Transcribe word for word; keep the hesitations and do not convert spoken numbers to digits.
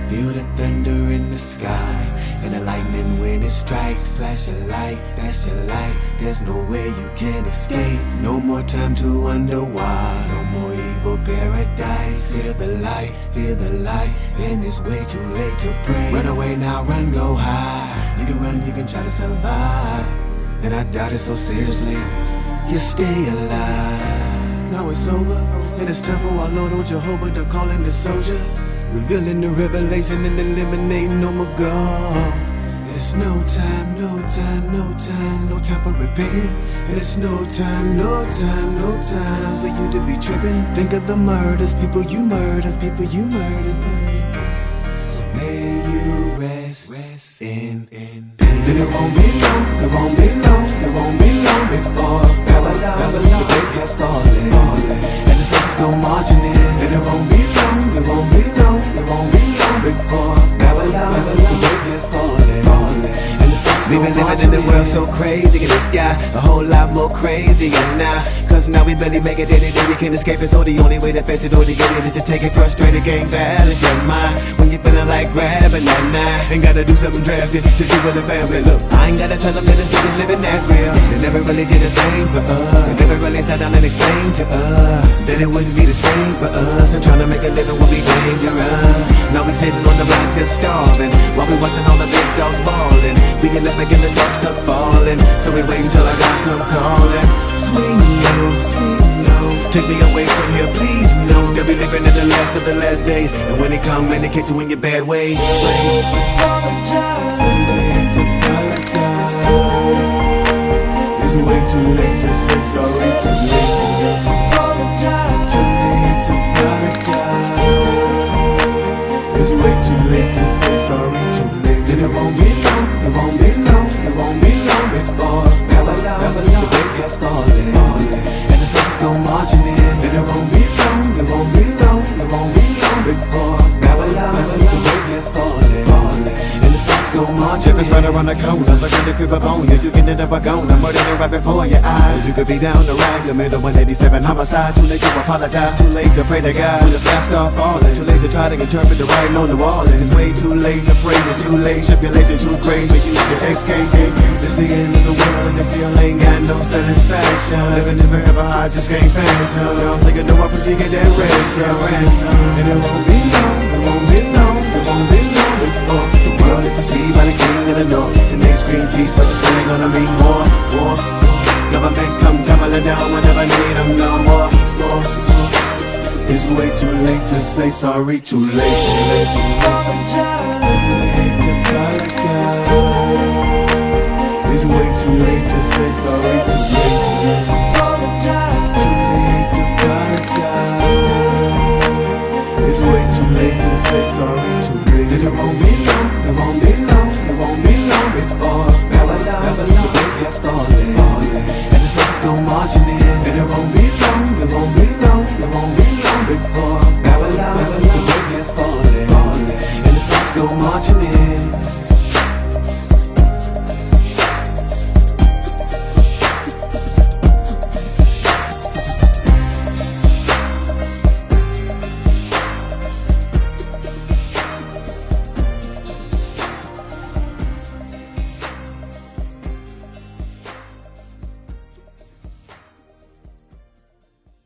Feel the thunder in the sky, and the lightning when it strikes. Flash a light, that's your light. There's no way you can escape. No more time to wonder why. No more evil paradise. Feel the light, feel the light, and it's way too late to pray. Run away now, run, go high. You can run, you can try to survive, and I doubt it so seriously. You stay alive. Now it's over, and it's time for our Lord, oh Jehovah, to call in the soldier, revealing the revelation and eliminating no more God. And it's no time, no time, no time, no time for repenting. And it's no time, no time, no time for you to be tripping. Think of the murders, people you murder, people you murder, murder. So may you rest, rest in, in peace. Then it won't be long, it won't be long, it won't be long before Babylon, Babylon, the great has fallen, fallen. And the soldiers go marching in. Then it won't be long, it won't be long, it won't be long before Babylon, Babylon, the great has fallen, fallen. And the soldiers go marching in. We've been living in the world so crazy in the sky, a whole lot more crazier now. Cause now we barely make it any day, we can't escape it. So the only way to face it or to get it is to take it frustrated, gain balance your mind. When you're feeling like grabbing that knife, ain't gotta do something drastic to do for the family. Look, I ain't gotta tell them that this niggas living that real. They never really did a thing for us. They never really sat down and explained to us that it wouldn't be the same for us. And trying to make a living would be dangerous. Now we sitting on the block just starving, while we watching all the big dogs ballin'. We get left back in the dark, stuff falling. So we wait until our God come calling. Swing low, swing low, take me away from here, please no. They'll be living in the last of the last days, and when they come in, they catch you in your bad ways. Too late to apologize. Too late to apologize. It's too late. It's way too late to say sorry. Too late to apologize. Too late to apologize. It's too late. It's way too late to say sorry. Too late. Then it won't be long. It won't be long. It won't be long before Babylon, Babylon, the great has fallen, fallen. And the soldiers go marching in. Then it won't be long. It won't be long. It won't be long before Babylon, Babylon, the great has fallen, fallen. And the soldiers go marching in. It's right around the corner, looking to creep up on you. You can end up a goner, murdering right before your eyes. You could be down the rag, the middle one eighty-seven homicide. Too late to apologize, too late to pray to God when the sky start falling. Too late to try to interpret the writing on the wall. And it's way too late to pray, and too late. Tribulation too great for you to escape. It's the end of the world and they still ain't got no satisfaction. Living in forever, I just can't phantom. I'm saying no, I proceed get that ransom, ransom. And it won't be long, it won't be long, it won't be long before the world is deceived by the king of the north. And they scream peace, but it's really gonna mean war, war. Government come tumbling down whenever need them no more, more. It's way too late to say sorry, too late, too late, too late.